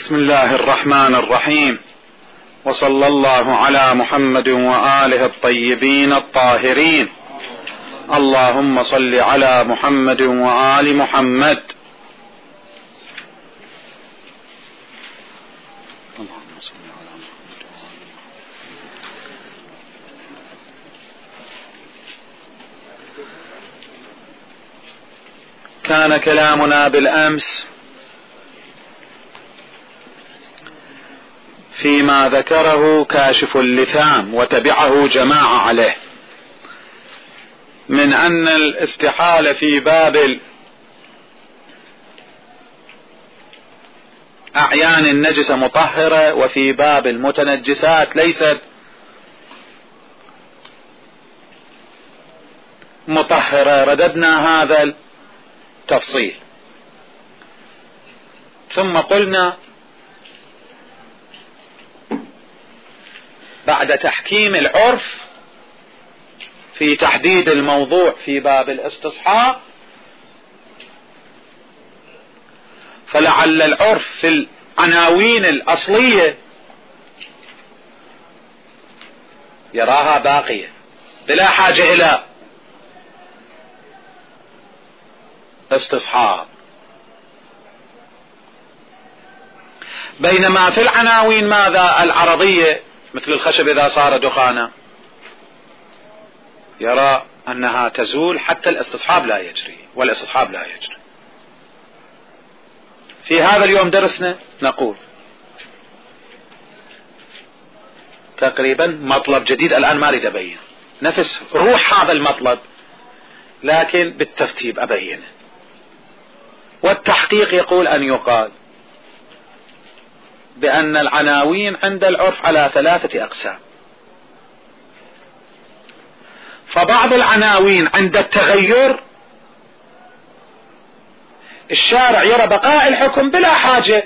بسم الله الرحمن الرحيم، وصلى الله على محمد وآله الطيبين الطاهرين. اللهم صل على محمد وآل محمد. كان كلامنا بالأمس فيما ذكره كاشف اللثام وتبعه جماعة عليه من أن الاستحالة في باب أعيان النجسة مطهرة، وفي باب المتنجسات ليست مطهرة. رددنا هذا التفصيل، ثم قلنا بعد تحكيم العرف في تحديد الموضوع في باب الاستصحاب، فلعل العرف في العناوين الأصلية يراها باقية بلا حاجة إلى استصحاب، بينما في العناوين ماذا العرضية مثل الخشب إذا صار دخانا يرى أنها تزول حتى الاستصحاب لا يجري، والاستصحاب لا يجري. في هذا اليوم درسنا نقول تقريبا مطلب جديد، الآن ما أريد أبين نفس روح هذا المطلب، لكن بالترتيب أبينه. والتحقيق يقول أن يقال بأن العناوين عند العرف على 3 أقسام. فبعض العناوين عند التغير الشارع يرى بقاء الحكم بلا حاجة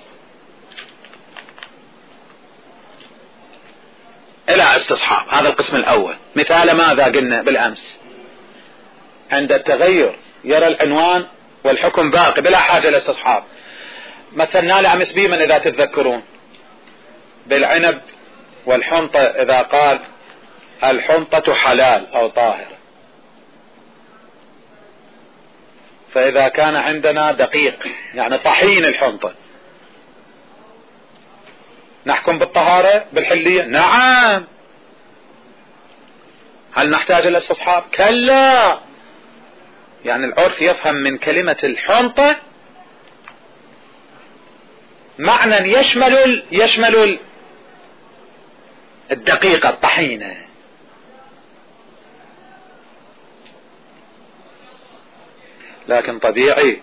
إلى استصحاب. هذا القسم الأول. مثال ماذا قلنا بالأمس؟ عند التغير يرى العنوان والحكم باقي بلا حاجة لاستصحاب. مثلنا لأمس بيمن إذا تتذكرون بالعنب والحنطة، إذا قال الحنطة حلال أو طاهرة، فإذا كان عندنا دقيق يعني طحين الحنطة نحكم بالطهارة بالحلية؟ نعم. هل نحتاج الاستصحاب؟ كلا. يعني العرف يفهم من كلمة الحنطة معنى يشمل الدقيقة الطحينة. لكن طبيعي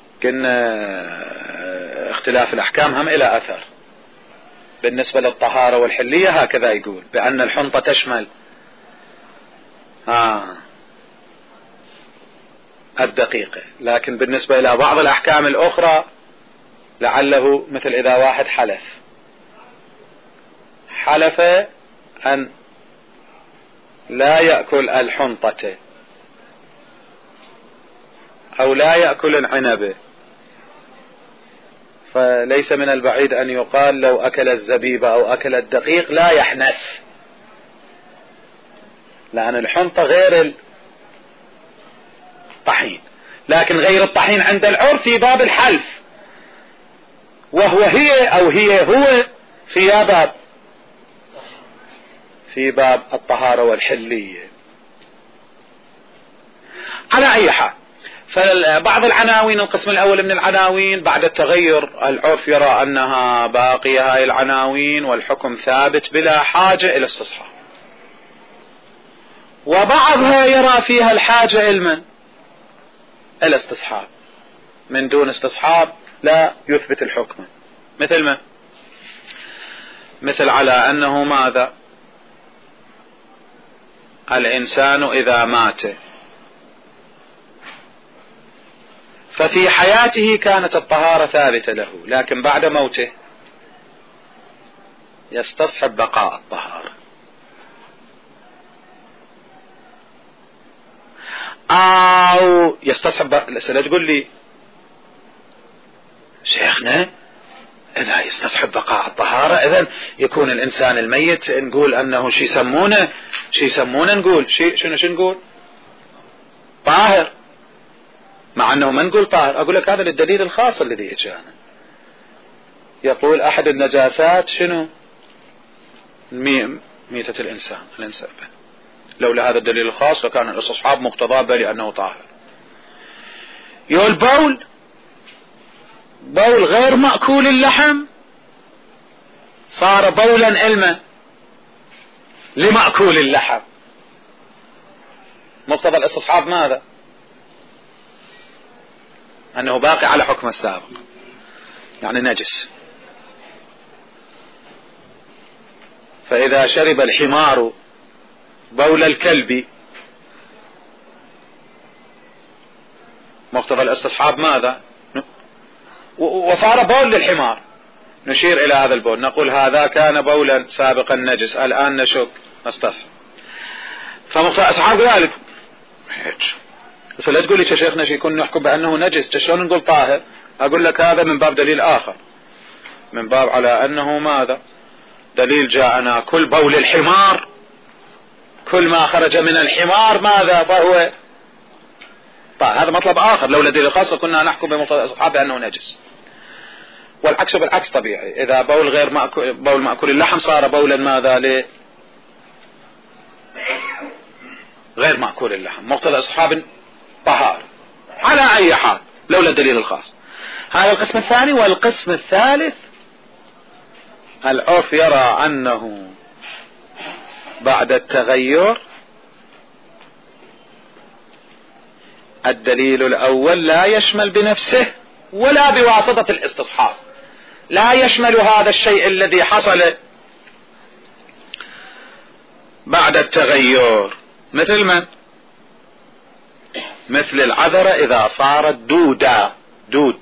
كنا اختلاف الأحكام هم إلى أثر. بالنسبة للطهارة والحلية هكذا يقول بأن الحنطة تشمل الدقيقة، لكن بالنسبة إلى بعض الأحكام الأخرى لعله مثل إذا واحد حلف أن لا يأكل الحنطة أو لا يأكل العنب، فليس من البعيد أن يقال لو أكل الزبيب أو أكل الدقيق لا يحنث، لأن الحنطة غير الطحين. لكن غير الطحين عند العرف في باب الحلف، وهو هو في باب الطهارة والحلية. على أي حال، فبعض العناوين القسم الأول من العناوين بعد التغير العرف يرى أنها باقية هاي العناوين والحكم ثابت بلا حاجة إلى استصحاب، وبعضها يرى فيها الحاجة إلى الاستصحاب. من دون استصحاب لا يثبت الحكم. مثل على أنه ماذا؟ الإنسان إذا مات ففي حياته كانت الطهارة ثابتة له، لكن بعد موته يستصحب بقاء الطهارة. أو يستصحب. لا تقول لي شيخنا لا يستصحب بقاء الطهارة، إذن يكون الإنسان الميت نقول أنه شي يسمونه نقول شنو نقول طاهر، مع أنه ما نقول طاهر. أقول لك هذا الدليل الخاص الذي إجانا، يقول أحد النجاسات شنو ميتة الإنسان. لولا هذا الدليل الخاص لكان الاستصحاب مقتضاه لأنه طاهر. يقول بول غير مأكول اللحم صار بولا علما لمأكول اللحم. مقتضى الاستصحاب ماذا؟ أنه باقي على حكم السابق، يعني نجس. فإذا شرب الحمار بول الكلب مقتضى الاستصحاب ماذا؟ وصار بول للحمار، نشير إلى هذا البول نقول هذا كان بولا سابقا نجس، الآن نشك نستصحب. فمقتضى الاستصحاب ذلك. بس لا تقول لي يا شيخنا يكون نحكم بأنه نجس، شلون نقول طاهر؟ أقول لك هذا من باب دليل آخر، من باب على أنه ماذا؟ دليل جاءنا كل بول الحمار، كل ما خرج من الحمار ماذا فهو طيب. هذا مطلب آخر، لولا دليل خاص كنا نحكم بمقتضى الاستصحاب بأنه نجس. والعكس بالعكس طبيعي، إذا بول غير بول مأكول اللحم صار بولا ماذا غير مأكول اللحم، مقتضى الاستصحاب طهار على أي حال لولا الدليل الخاص. هذا القسم الثاني. والقسم الثالث العرف يرى أنه بعد التغير الدليل الأول لا يشمل بنفسه ولا بواسطة الاستصحاب، لا يشمل هذا الشيء الذي حصل بعد التغير. مثل من؟ مثل العذرة إذا صارت دود.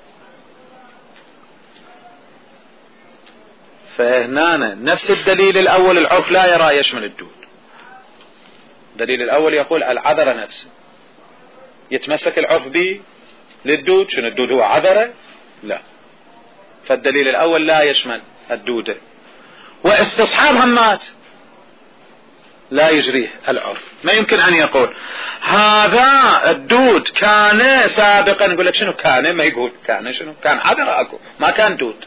فهنا نفس الدليل الأول العرف لا يرى يشمل الدود. الدليل الأول يقول العذرة نفسه، يتمسك العرف به للدود. شنو الدود؟ هو عذرة؟ لا. فالدليل الأول لا يشمل الدودة. واستصحاب همات لا يجريه العرف. ما يمكن أن يقول هذا الدود كان سابقا، يقول لك شنو كان؟ ما يقول كان شنو كان عذرة أكو، ما كان دود.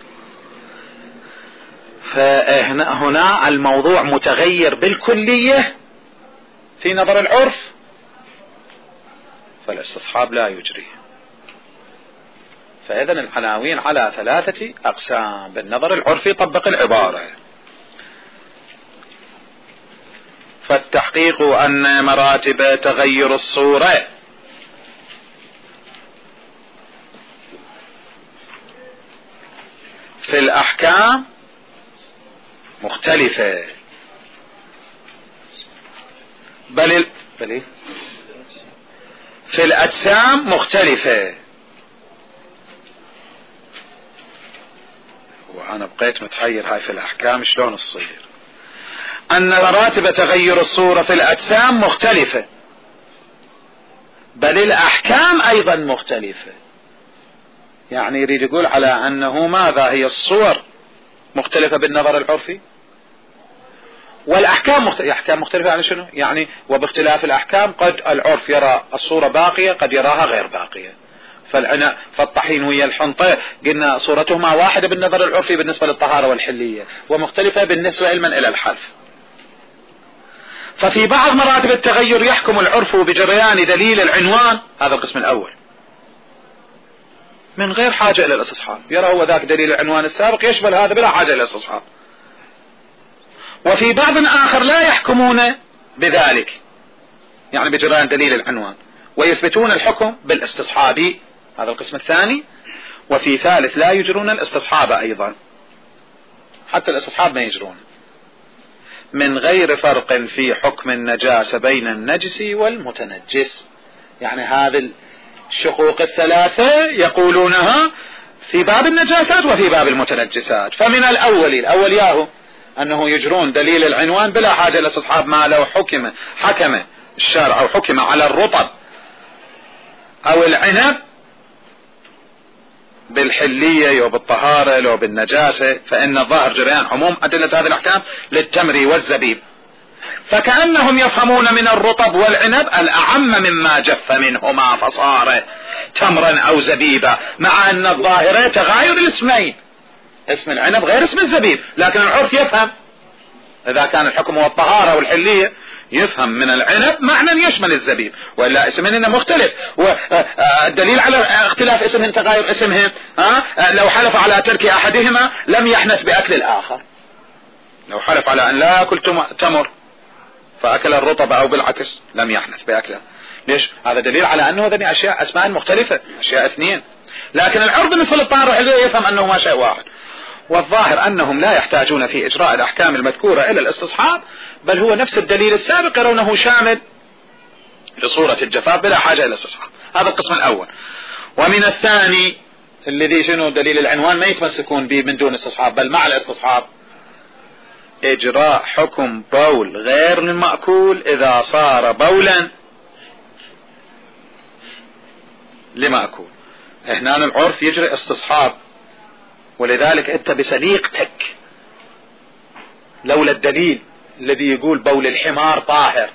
فهنا الموضوع متغير بالكلية في نظر العرف، فالاستصحاب لا يجريه. فإذن العناوين على 3 أقسام. بالنظر العرفي طبق العبارة. فالتحقيق أن مراتب تغير الصورة في الأحكام مختلفة، بل في الأجسام مختلفة. وأنا بقيت متحير هاي في الأحكام شلون تصير؟ أن مراتب تغير الصورة في الأجسام مختلفة، بل الأحكام أيضا مختلفة. يعني يريد يقول على أنه ماذا هي الصور مختلفة بالنظر العرفي، والأحكام أحكام مختلفة. يعني شنو؟ يعني وباختلاف الأحكام قد العرف يرى الصورة باقية، قد يراها غير باقية. فالطحين ويا الحنطة قلنا صورتهما واحدة بالنظر العرفي بالنسبة للطهارة والحلية، ومختلفة بالنسبة علما إلى الحلف. ففي بعض مراتب التغير يحكم العرف بجريان دليل العنوان، هذا القسم الأول، من غير حاجة إلى الاستصحاب. يرى هو ذاك دليل العنوان السابق يشمل هذا بلا حاجة إلى الاستصحاب. وفي بعض آخر لا يحكمون بذلك، يعني بجريان دليل العنوان، ويثبتون الحكم بالاستصحاب، هذا القسم الثاني. وفي ثالث لا يجرون الاستصحاب أيضا، حتى الاستصحاب ما يجرون، من غير فرق في حكم النجاسة بين النجس والمتنجس. يعني هذه الشقوق الثلاثة يقولونها في باب النجاسات وفي باب المتنجسات. فمن الأول ياهو أنه يجرون دليل العنوان بلا حاجة لاستصحاب، ما لو حكم الشارع أو حكم على الرطب أو العنب بالحلية وبالطهارة لو بالنجاسة، فإن الظاهر جريان عموم أدلة هذه الأحكام للتمر والزبيب، فكأنهم يفهمون من الرطب والعنب الأعم مما جف منهما فصار تمرا أو زبيبا، مع أن الظاهرة تغاير الاسمين، اسم العنب غير اسم الزبيب، لكن العرف يفهم إذا كان الحكم هو الطهارة والحلية يفهم من العنب معنى يشمل الزبيب، وإلا اسمهن مختلف، والدليل على اختلاف اسمهن تغاير اسمهن لو حلف على ترك أحدهما لم يحنث بأكل الآخر، لو حلف على أن لا أكل تمر فأكل الرطب أو بالعكس لم يحنث بأكله. ليش؟ هذا دليل على أنه هذه أشياء أسماء مختلفة، أشياء اثنين، لكن العرف بالنسبة للطهارة والحلية يفهم أنه ما شيء واحد. والظاهر أنهم لا يحتاجون في إجراء الأحكام المذكورة إلى الاستصحاب، بل هو نفس الدليل السابق يرونه شامل لصورة الجفاف بلا حاجة إلى الاستصحاب. هذا القسم الأول. ومن الثاني الذي شنو دليل العنوان ما يتمسكون به من دون استصحاب بل مع الاستصحاب، إجراء حكم بول غير المأكول إذا صار بولا لمأكول. هنا العرف يجري استصحاب، ولذلك انت بسليقتك لولا الدليل الذي يقول بول الحمار طاهر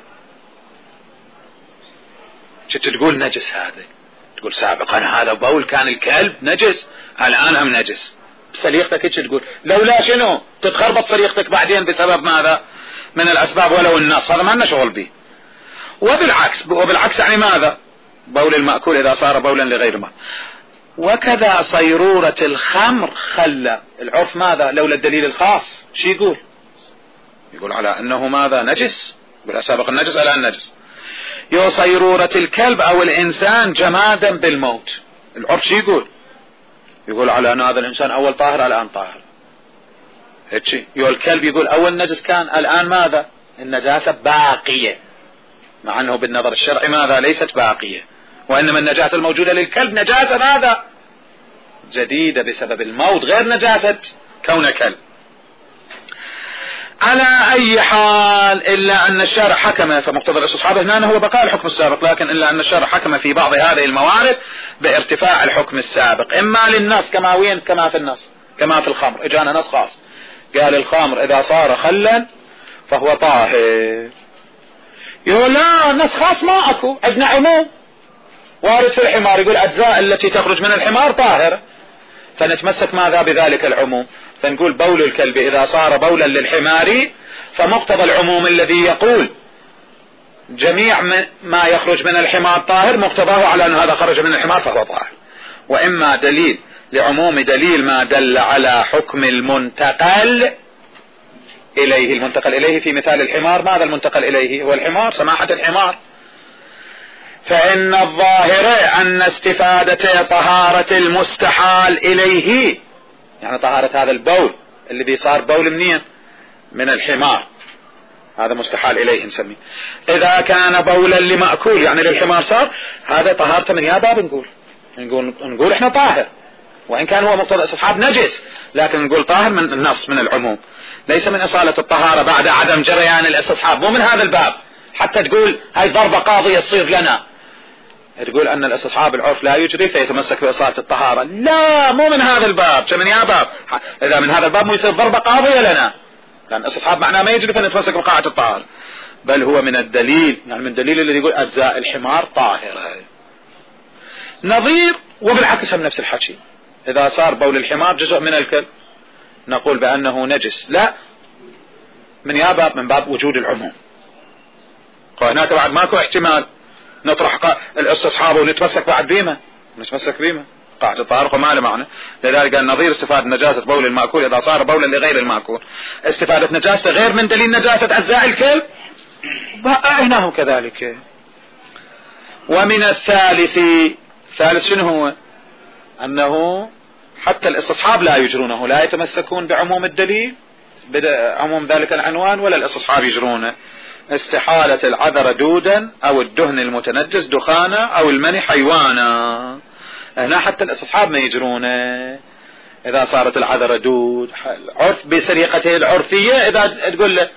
كنت تقول نجس، هذا تقول سابقا هذا بول كان الكلب نجس الآن هم نجس، بسليقتك تقول لولا شنو تتخربط سليقتك بعدين بسبب ماذا من الأسباب ولو النص، هذا ما لنا شغل به. وبالعكس يعني ماذا بول المأكول إذا صار بولا لغير ما. وكذا صيرورة الخمر خلى العرف ماذا لولا الدليل الخاص شي يقول على أنه ماذا نجس، يقول سابق النجس على النجس. يو صيرورة الكلب أو الإنسان جمادا بالموت، العرف شي يقول على أن هذا الإنسان أول طاهر الآن طاهر، هيك يو الكلب يقول أول نجس كان الآن ماذا النجاسة باقية، مع أنه بالنظر الشرعي ماذا ليست باقية، وإنما النجاسة الموجودة للكلب نجاسة ماذا جديدة بسبب الموت غير نجاسة كون كلب. على أي حال إلا أن الشارع حكم، فمقتضى الاستصحاب هنا هو بقاء الحكم السابق، لكن إلا أن الشارع حكم في بعض هذه الموارد بارتفاع الحكم السابق، إما للنص كما وين كما في النص كما في الخمر، إجانا نص خاص قال الخمر إذا صار خلا فهو طاهر، يقول لا نص خاص ما أكو، عندنا عموم وارد في الحمار يقول أجزاء التي تخرج من الحمار طاهر، فنتمسك ماذا بذلك العموم، فنقول بول الكلب إذا صار بولا للحمار فمقتضى العموم الذي يقول جميع ما يخرج من الحمار طاهر مقتضاه على أن هذا خرج من الحمار فهو طاهر. وإما دليل لعموم دليل ما دل على حكم المنتقل إليه، المنتقل إليه في مثال الحمار ماذا المنتقل إليه هو الحمار سماحة الحمار، فإن الظاهر أن استفادة طهارة المستحال إليه، يعني طهارة هذا البول الذي صار بول منين من الحمار هذا مستحال إليه نسميه، إذا كان بولا لمأكول يعني للحمار صار هذا طهارته من يا باب نقول احنا طاهر، وإن كان هو مقتضى استصحاب نجس لكن نقول طاهر من النص من العموم، ليس من إصالة الطهارة بعد عدم جريان الاستصحاب، مو من هذا الباب حتى تقول هاي ضربة قاضية تصير لنا، تقول أن الاستصحاب العرف لا يجري فيتمسك بإصالة الطهارة، لا مو من هذا الباب، من يا باب إذا من هذا الباب مو يصير ضربة قاضية لنا، لأن الاستصحاب معناه ما يجري فنتمسك بقاعة الطهارة، بل هو من الدليل يعني من الدليل الذي يقول أجزاء الحمار طاهرة. نظير وبالعكس هم نفس الحكي، إذا صار بول الحمار جزء من الكلب نقول بأنه نجس، لا من يا باب من باب وجود العموم، هناك بعد ماكو احتمال نطرح الاستصحاب ونتمسك بعد بيمة، نتمسك بيمة قاعدة الطهارة ما له معنى، لذلك قال نظير استفادة نجاسة بول المأكول إذا صار بولا لغير المأكول، استفادة نجاسة غير من دليل نجاسة أجزاء الكلب هنا كذلك. ومن الثالث شنو هو أنه حتى الاستصحاب لا يجرونه، لا يتمسكون بعموم الدليل عموم ذلك العنوان ولا الاستصحاب يجرونه، استحالة العذر دودا أو الدهن المتنجس دخانا أو المني حيوانا، هنا حتى الاستصحاب ما يجرونه إذا صارت العذر دود، عرف بسريقته العرفية إذا تقول له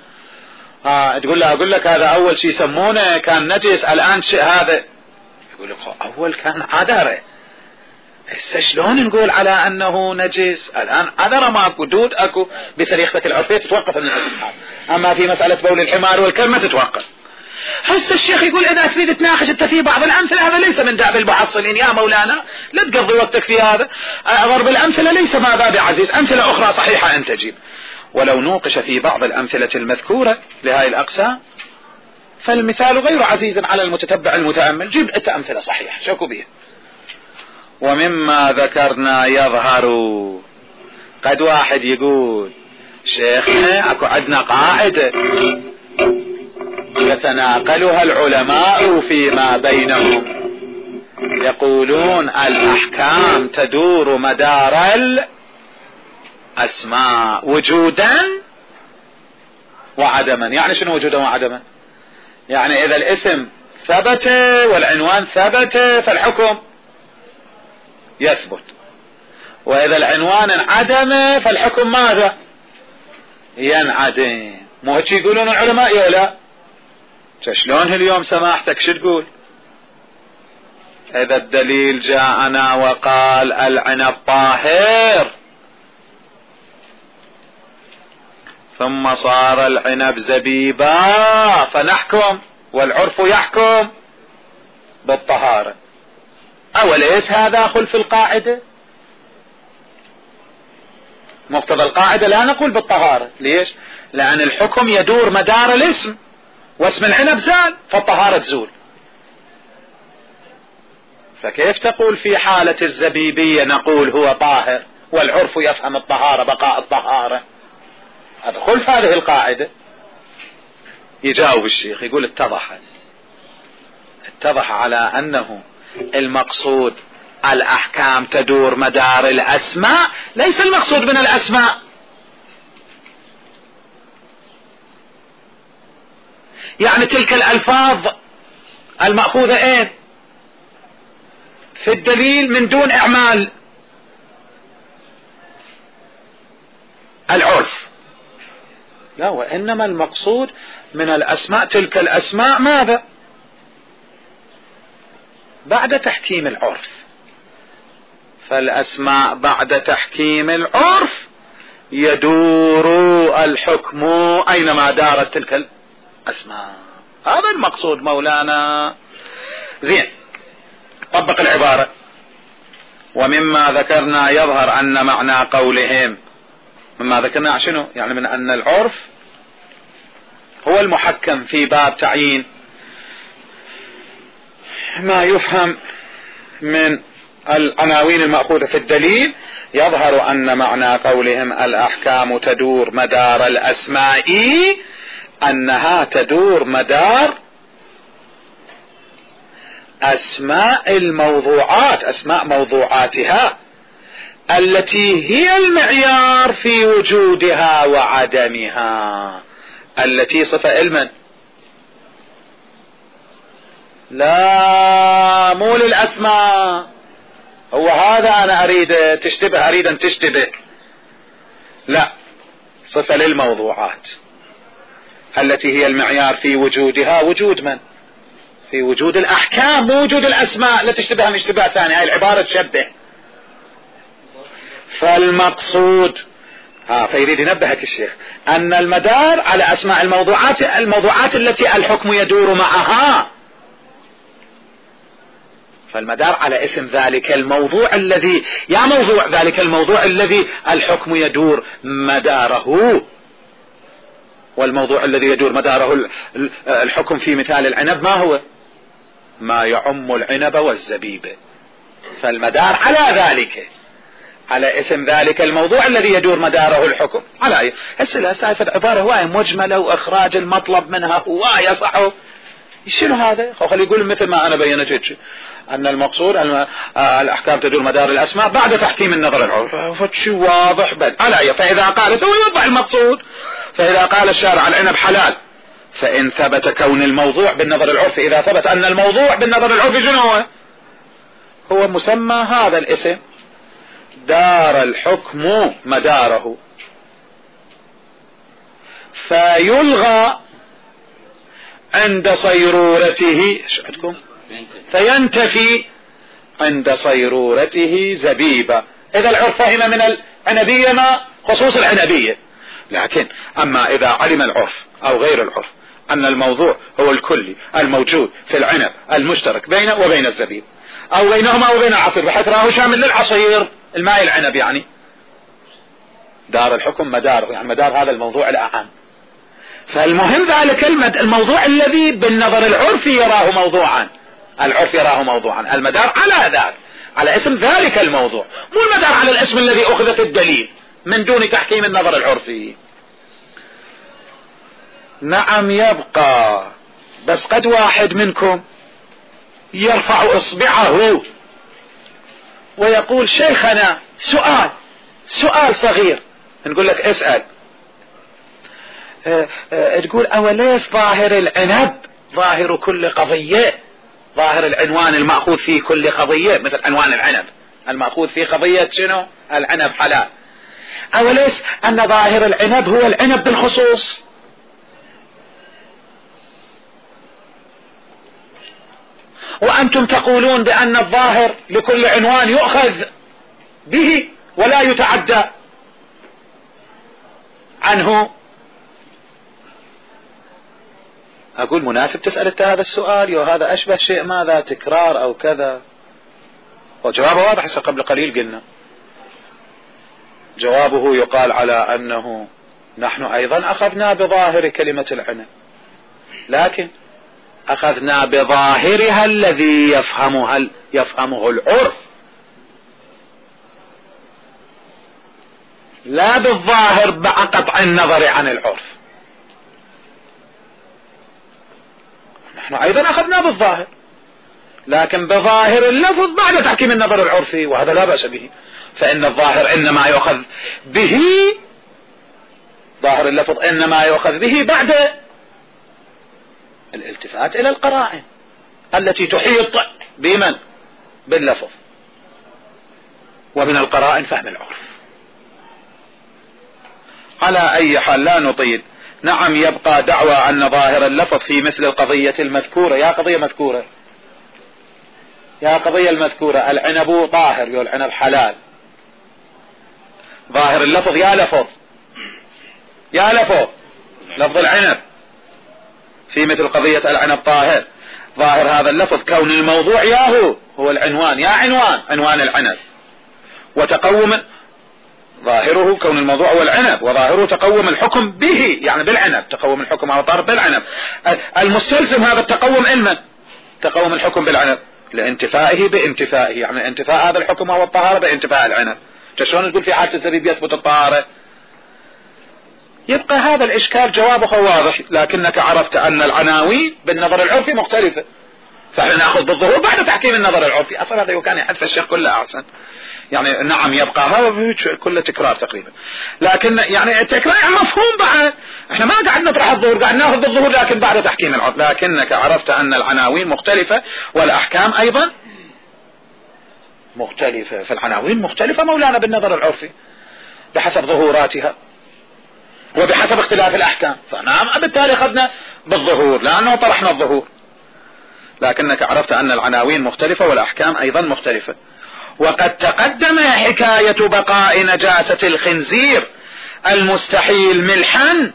أقول لك هذا أول شيء يسمونه كان نجس الآن شيء هذا، يقول لك أول كان عذرة هسه شلون نقول على انه نجس؟ الان عذرة ماكو، دود اكو، بسريختك العرفية تتوقف من الاستصحاب، اما في مسألة بول الحمار والكلب ما تتوقف. هسه الشيخ يقول اذا تريد تناقش انت في بعض الامثلة هذا ليس من داب المحصلين يا مولانا، لا تقضي وقتك في هذا، ضرب الامثلة ليس ما باب عزيز، امثلة اخرى صحيحة انت جيب. ولو نوقش في بعض الامثلة المذكورة لهذه الاقسام فالمثال غير عزيز على المتتبع المتأمل، جيب انت امثلة صحيحة شكو بيه. ومما ذكرنا يظهر، قد واحد يقول شيخنا اكو عندنا قاعدة يتناقلها العلماء فيما بينهم، يقولون الأحكام تدور مدار الأسماء وجودا وعدما. يعني شنو وجودا وعدما؟ يعني إذا الاسم ثبت والعنوان ثبت فالحكم يثبت، وإذا العنوان انعدم فالحكم ماذا؟ ينعدم. مو هيك يقولون العلماء يا لا؟ شلون اليوم سماحتك شو تقول؟ إذا الدليل جاءنا وقال العنب طاهر ثم صار العنب زبيبا فنحكم والعرف يحكم بالطهارة، أوليس هذا خلف القاعدة؟ مقتضى القاعدة لا نقول بالطهارة. ليش؟ لأن الحكم يدور مدار الاسم، واسم العنب زال فالطهارة تزول. فكيف تقول في حالة الزبيبية نقول هو طاهر والعرف يفهم الطهارة بقاء الطهارة؟ هذا خلف هذه القاعدة. يجاوب الشيخ يقول اتضح على أنه المقصود الأحكام تدور مدار الأسماء، ليس المقصود من الأسماء. يعني تلك الألفاظ المأخوذة ايه في الدليل من دون إعمال العرف، لا، وإنما المقصود من الأسماء تلك الأسماء ماذا؟ بعد تحكيم العرف. فالأسماء بعد تحكيم العرف يدور الحكم أينما دارت تلك الأسماء. هذا المقصود مولانا. زين، طبق العبارة. ومما ذكرنا يظهر أن معنى قولهم، مما ذكرنا شنو؟ يعني من أن العرف هو المحكم في باب تعيين ما يفهم من العناوين المأخوذة في الدليل. يظهر أن معنى قولهم الأحكام تدور مدار الأسماء أنها تدور مدار أسماء الموضوعات، أسماء موضوعاتها التي هي المعيار في وجودها وعدمها، التي صفة علما، لا مو للأسماء. هو هذا أنا أريد تشتبه، أريد أن تشتبه، لا، صفة للموضوعات التي هي المعيار في وجودها. وجود من؟ في وجود الأحكام، مو وجود الأسماء. لا تشتبه من اشتباه ثاني، هاي العبارة تشبه. فالمقصود فيريد ينبهك الشيخ أن المدار على أسماء الموضوعات التي الحكم يدور معها. فالمدار على اسم ذلك الموضوع الذي، يا موضوع ذلك الموضوع الذي الحكم يدور مداره. والموضوع الذي يدور مداره الحكم في مثال العنب ما هو؟ ما يعم العنب والزبيب. فالمدار على ذلك، على اسم ذلك الموضوع الذي يدور مداره الحكم. على هسه سالفة عبارة هواية مجملة وإخراج المطلب منها هواية صعب. شنو هذا؟ خلي يقول مثل ما أنا بينت أن المقصود الأحكام تدور مدار الأسماء بعد تحكيم النظر العرف. فتشي واضح بل على. فإذا قال سوى يوضح المقصود. فإذا قال الشارع العنب حلال، فإن ثبت كون الموضوع بالنظر العرفي، إذا ثبت أن الموضوع بالنظر العرفي شنو هو مسمى هذا الاسم، دار الحكم مداره، فيلغى عند صيرورته فينتفي عند صيرورته زبيبا. إذا العرف فهم من العنبية ما خصوص العنبية، لكن أما إذا علم العرف أو غير العرف أن الموضوع هو الكلي الموجود في العنب المشترك بينه وبين الزبيب أو بينهما وبين العصير، بحيث راه شامل للعصير الماء العنب، يعني دار الحكم مداره، يعني مدار هذا الموضوع الأعم. فالمهم ذلك الموضوع الذي بالنظر العرفي يراه موضوعا، العرف يراه موضوعا، المدار على ذلك، على اسم ذلك الموضوع، مو المدار على الاسم الذي أخذ في الدليل من دون تحكيم النظر العرفي. نعم يبقى، بس قد واحد منكم يرفع إصبعه ويقول شيخنا سؤال صغير. نقول لك اسأل. تقول أوليس ظاهر العنب ظاهر كل قضية، ظاهر العنوان المأخوذ في كل قضية، مثل عنوان العنب المأخوذ في قضية شنو؟ العنب حلال. أوليس أن ظاهر العنب هو العنب بالخصوص؟ وأنتم تقولون بأن الظاهر لكل عنوان يؤخذ به ولا يتعدى عنه. أقول مناسب تسأل انت هذا السؤال، وهذا أشبه شيء ماذا تكرار أو كذا، وجوابه واضح. قبل قليل قلنا جوابه يقال على أنه نحن أيضا أخذنا بظاهر كلمة العنب، لكن أخذنا بظاهرها الذي يفهمه العرف، لا بالظاهر مع قطع النظر عن العرف. نحن أيضا أخذنا بالظاهر، لكن بظاهر اللفظ بعد تحكيم النظر العرفي، وهذا لا بأس به، فإن الظاهر إنما يؤخذ به، ظاهر اللفظ إنما يؤخذ به بعد الالتفات إلى القرائن التي تحيط بمن؟ باللفظ، ومن القرائن فهم العرف. على أي حال لا نطيل. نعم يبقى دعوى أن ظاهر اللفظ في مثل القضية المذكورة. يا قضية مذكورة، يا قضية المذكورة، العنب طاهر والعنب حلال، ظاهر اللفظ يا لفظ لفظ العنب في مثل قضية العنب طاهر، ظاهر هذا اللفظ كون الموضوع ياهو هو العنوان، يا عنوان العنب، وتقوم ظاهره كون الموضوع هو العنب، وظاهره تقوم الحكم به، يعني بالعنب، تقوم الحكم على طارب بالعنب. المستلزم هذا التقوم علما، تقوم الحكم بالعنب لانتفائه بانتفائه، يعني انتفاء هذا الحكم هو الطهارة بانتفاء العنب. شلون تقول في حالة الزبيب يثبت الطهارة؟ يبقى هذا الإشكال جوابه واضح، لكنك عرفت أن العناوين بالنظر العرفي مختلفة، فإحنا نأخذ بالظهور بعد تحكيم النظر العرفي. أصلا هذا كان يحدث الشيخ كله أحسن، يعني نعم يبقى هذا كله تكرار تقريبا، لكن يعني التكرار يعني مفهوم بعد. احنا ما قاعد نطرح الظهور، قاعد ناخذ بالظهور لكن بعد تحكيم العرف، لكنك عرفت أن العناوين مختلفة والأحكام أيضا مختلفة. فالعناوين مختلفة مولانا بالنظر العرفي بحسب ظهوراتها وبحسب اختلاف الأحكام، فنعم بالتالي أخذنا بالظهور لأنه طرحنا الظهور، لكنك عرفت أن العناوين مختلفة والأحكام أيضا مختلفة. وقد تقدم حكاية بقاء نجاسة الخنزير المستحيل ملحا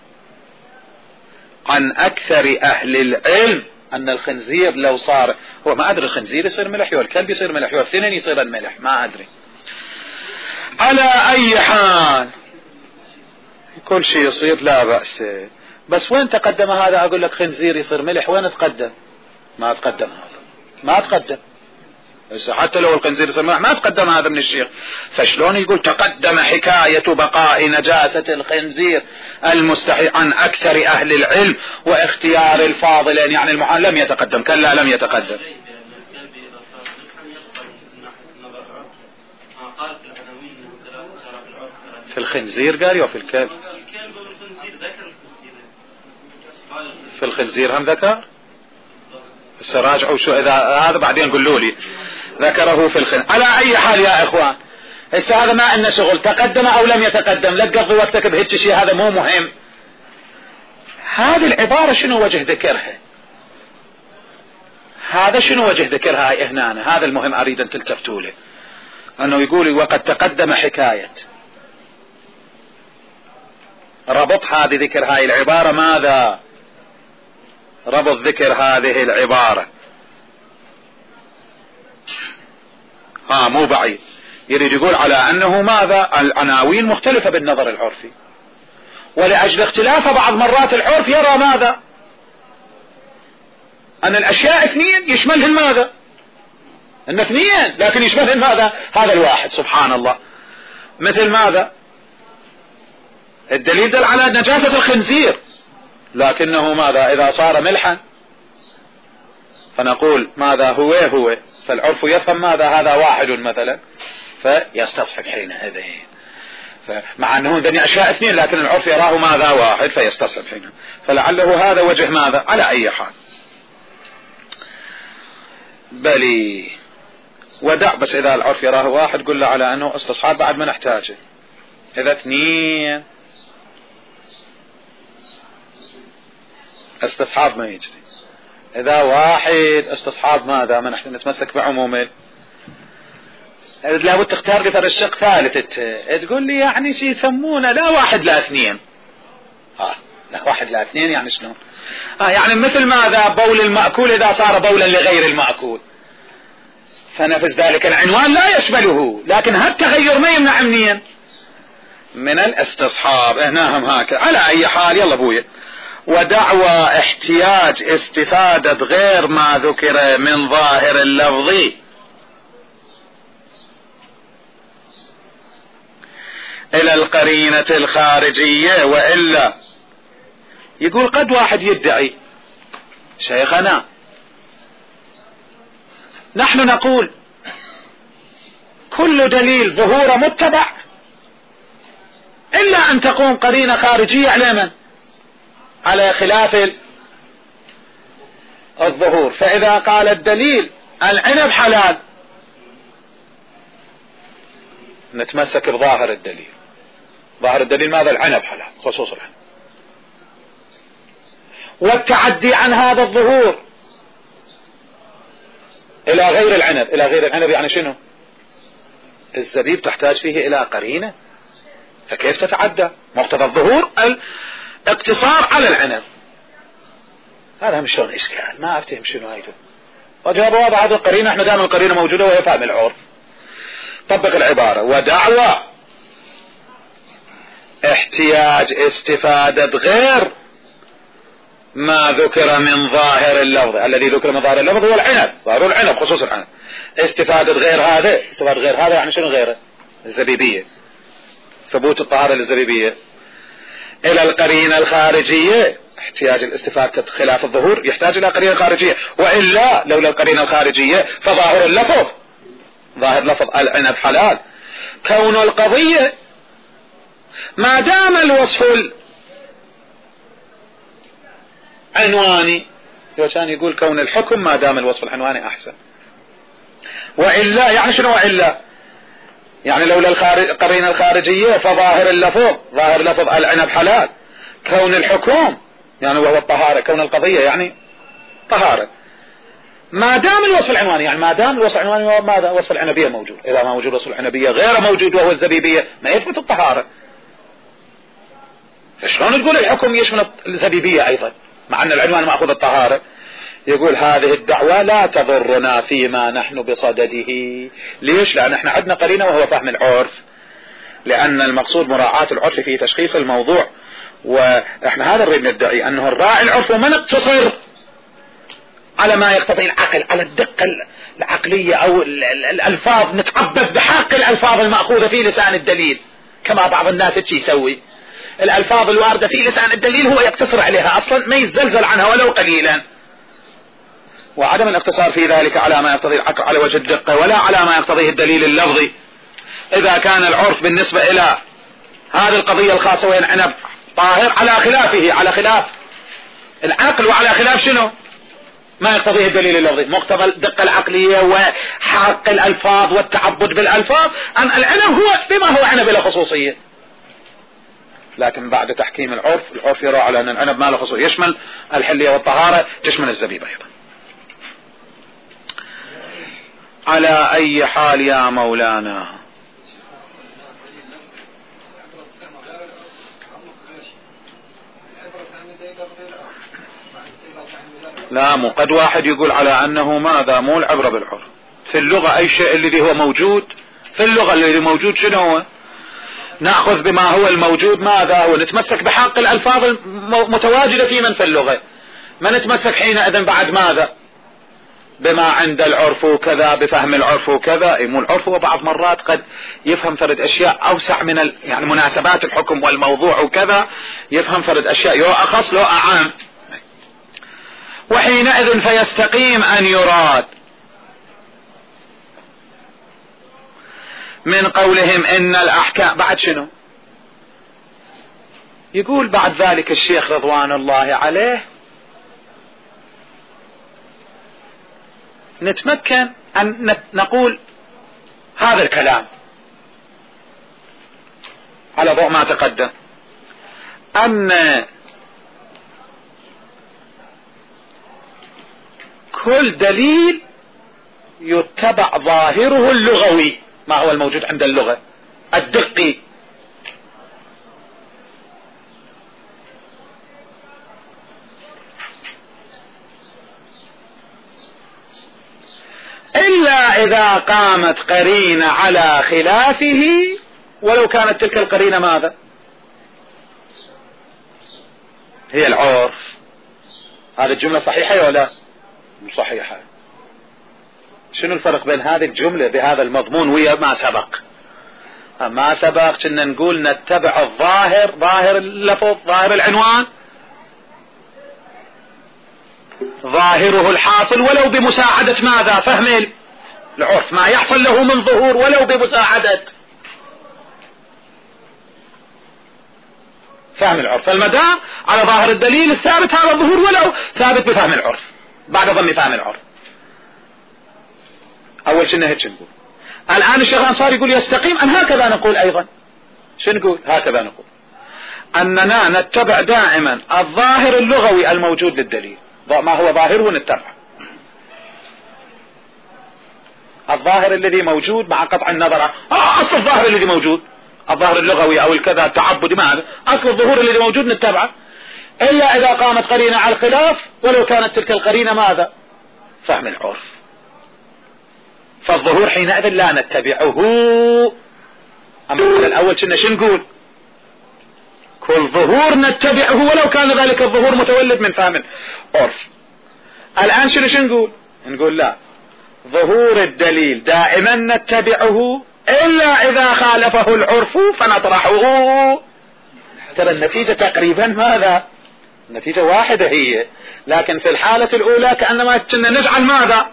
عن أكثر أهل العلم أن الخنزير لو صار، هو ما أدري الخنزير يصير ملح والكلب يصير ملح والاثنين يصير ملح، ما أدري. على أي حال كل شيء يصير لا بأس، بس وين تقدم هذا؟ أقول لك خنزير يصير ملح، وين تقدم؟ ما تقدم هذا، ما تقدم. حتى لو الخنزير يصير ملح ما تقدم هذا من الشيخ، فشلون يقول تقدم حكاية بقاء نجاسة الخنزير المستحيل عن أكثر أهل العلم واختيار الفاضلين، يعني المعان لم يتقدم، كلا لم يتقدم. في الخنزير قال وفي الكلب، في الخنزير هم ذكر، راجعوا شو إذا هذا بعدين قولوا لي ذكره في الخنزير. على أي حال يا إخوان هسه هذا ما إنه شغل تقدم أو لم يتقدم، لا تقضي وقتك بهيك شيء، هذا مو مهم. هذه العبارة شنو وجه ذكرها؟ هذا شنو وجه ذكر هاي هنا؟ هذا المهم أريد أن تلتفتوا له، أنه يقول وقد تقدم حكاية ربط هذه ذكر هاي العبارة. ماذا ربط ذكر هذه العبارة؟ مو بعيد، يريد يقول على أنه ماذا العناوين مختلفة بالنظر العرفي، ولأجل اختلاف بعض مرات العرف يرى ماذا أن الأشياء اثنين يشملهن ماذا، أن اثنين لكن يشملهن ماذا هذا الواحد. سبحان الله. مثل ماذا الدليل دل على نجاسة الخنزير، لكنه ماذا إذا صار ملحا فنقول ماذا هو فالعرف يفهم ماذا هذا واحد مثلا فيستصحب حينئذ، مع أنه ذني أشياء اثنين لكن العرف يراه ماذا واحد فيستصحب حينئذ. فلعله هذا وجه ماذا على أي حال. بلي ودع، بس إذا العرف يراه واحد قل له على أنه استصحاب بعد ما نحتاجه. إذا اثنين استصحاب ما يجري، إذا واحد استصحاب ماذا ما نحن نتمسك بعمومه. لابد تختار لي فرشق ثالث، تقول لي يعني شي يسمونه لا واحد لا اثنين. لا واحد لا اثنين يعني شنو؟ يعني مثل ماذا بول المأكول إذا صار بولا لغير المأكول فنفس ذلك العنوان لا يشمله، لكن هالتغير ما يمنع منين من الاستصحاب. هنا هم هكذا. على أي حال يلا بويا. ودعوى احتياج استفادة غير ما ذكر من ظاهر اللفظ إلى القرينة الخارجية، وإلا يقول قد واحد يدعي شيخنا نحن نقول كل دليل ظهور متبع إلا أن تكون قرينة خارجية على من؟ على خلاف الظهور. فإذا قال الدليل العنب حلال نتمسك بظاهر الدليل. ظاهر الدليل ماذا؟ العنب حلال، خصوص العنب. والتعدي عن هذا الظهور إلى غير العنب، إلى غير العنب يعني شنو؟ الزبيب تحتاج فيه إلى قرينة، فكيف تتعدى؟ مقتضى الظهور الاقتصار على العنب. هذا مش شلون إشكال، ما أفتهم شنو هيدا. وجواب واضح، هذه القرينة احنا دائما القرينة موجودة وهي فهم العرف. طبق العبارة. ودعوى احتياج استفادة غير ما ذكر من ظاهر اللفظ. الذي ذكر من ظاهر اللفظ هو العنب، ظاهر العنب خصوص العنب. استفادة غير هذا، استفادة غير هذا يعني شنو غيره؟ الزبيبية، ثبوت الطهارة للزبيبية. إلى القرينة الخارجية، احتياج الاستفادة خلاف الظهور يحتاج إلى قرينة خارجية، وإلا لولا القرينة الخارجية فظاهر اللفظ، ظاهر لفظ العنب حلال. كون القضية ما دام الوصف العنواني، كان يقول كون الحكم ما دام الوصف العنواني أحسن. وإلا يعني شنو وإلا؟ يعني لولا القرينة الخارجية فظاهر اللفظ، ظاهر لفظ العنب حلال. كون الحكم يعني وهو الطهارة، كون القضية يعني طهارة. ما دام الوصف العنواني يعني ما دام الوصف العنواني ماذا؟ وصف العنبية موجود. إذا ما موجود وصف العنبية غير موجود وهو الزبيبية ما يثبت الطهارة. فشلون تقول الحكم يشمل الزبيبية أيضا مع أن العنوان مأخذ الطهارة؟ يقول هذه الدعوة لا تضرنا فيما نحن بصدده. ليش؟ لأن احنا عندنا قرينة وهو فهم العرف، لأن المقصود مراعاة العرف في تشخيص الموضوع. واحنا هذا نريد ندعي أنه الراعي العرف وما نقتصر على ما يقتضي العقل، على الدقة العقلية أو الألفاظ، نتعبد بحق الألفاظ المأخوذة في لسان الدليل كما بعض الناس يسوي. الألفاظ الواردة في لسان الدليل هو يقتصر عليها أصلا، ما يزلزل عنها ولو قليلا. وعدم الاقتصار في ذلك على ما يقتضي العقل على وجه الدقة ولا على ما يقتضيه الدليل اللفظي. إذا كان العرف بالنسبة إلى هذه القضية الخاصة وين عنب طاهر على خلافه، على خلاف العقل وعلى خلاف شنو ما يقتضيه الدليل اللفظي، مقتضى الدقة العقلية وحق الألفاظ والتعبد بالألفاظ، أن العنب هو بما هو عنب له خصوصية. لكن بعد تحكيم العرف يرى على أن العنب ما له خصوصية، يشمل الحلية والطهارة، تشمل الزبيب أيضا. على أي حال يا مولانا؟ لا، مو قد واحد يقول على أنه ماذا مو العبرة بالعرف في اللغة. أي شيء الذي هو موجود في اللغة الذي موجود شنو هو؟ نأخذ بما هو الموجود ماذا هو، نتمسك بحق الألفاظ المتواجدة في من في اللغة، ما نتمسك حينئذ بعد ماذا بما عند العرف وكذا بفهم العرف وكذا. مو العرف هو بعض مرات قد يفهم فرد أشياء أوسع من يعني مناسبات الحكم والموضوع وكذا، يفهم فرد أشياء لو أخص لو أعام. وحينئذ فيستقيم أن يراد من قولهم إن الأحكام بعد شنو يقول بعد ذلك الشيخ رضوان الله عليه؟ نتمكن أن نقول هذا الكلام على ضوء ما تقدم، أن كل دليل يتبع ظاهره اللغوي، ما هو الموجود عند اللغة الدقي، إلا إذا قامت قرينة على خلافه ولو كانت تلك القرينة ماذا؟ هي العرف. هذه الجملة صحيحة ولا مو صحيحة؟ شنو الفرق بين هذه الجملة بهذا المضمون ويا ما سبق؟ ما سبق كنا نقول نتبع الظاهر، ظاهر اللفظ، ظاهر العنوان، ظاهره الحاصل ولو بمساعدة ماذا؟ فهم العرف، ما يحصل له من ظهور ولو بمساعدة فهم العرف. فالمدار على ظاهر الدليل الثابت هذا الظهور ولو ثابت بفهم العرف بعد ضم فهم العرف. أول شيء هيك نقول. الآن الشيخ الأنصاري يقول يستقيم أن هكذا نقول أيضا. شو نقول؟ هكذا نقول أننا نتبع دائما الظاهر اللغوي الموجود للدليل، ما هو ظاهره نتبع الظاهر الذي موجود مع قطع النظر أصل الظاهر الذي موجود، الظاهر اللغوي أو الكذا التعبدي، ما أصل الظهور الذي موجود نتبعه، إلا إذا قامت قرينة على الخلاف ولو كانت تلك القرينة ماذا؟ فهم العرف. فالظهور حينئذ لا نتبعه. أما الأول كنا شو نقول؟ كل ظهور نتبعه ولو كان ذلك الظهور متولد من فهم العرف. الآن شنو نقول؟ نقول لا، ظهور الدليل دائما نتبعه إلا إذا خالفه العرف فنطرحه. ترى النتيجة تقريبا ماذا؟ النتيجة واحدة هي، لكن في الحالة الأولى كأنما كنا نجعل ماذا؟